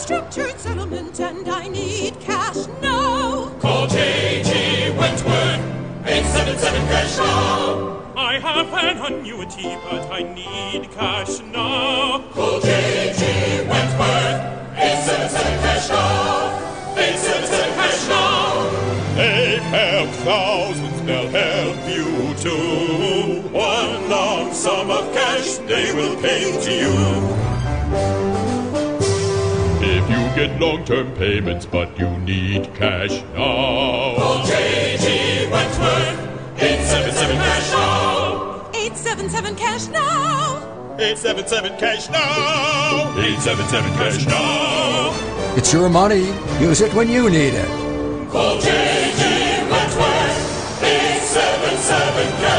structured settlement and I need cash now. Call J.G. Wentworth, 877 cash now. I have an annuity, but I need cash now. Call J.G. Wentworth, 877 cash now. 877 cash now. They've helped thousands, they'll help you too. One lump sum of cash they will pay to you. If you get long-term payments but you need cash now, call J.G. Wentworth, 877 cash now. 877 cash now. 877 cash now. 877 cash now. It's your money. Use it when you need it. Call J.G. Wentworth, 877 cash.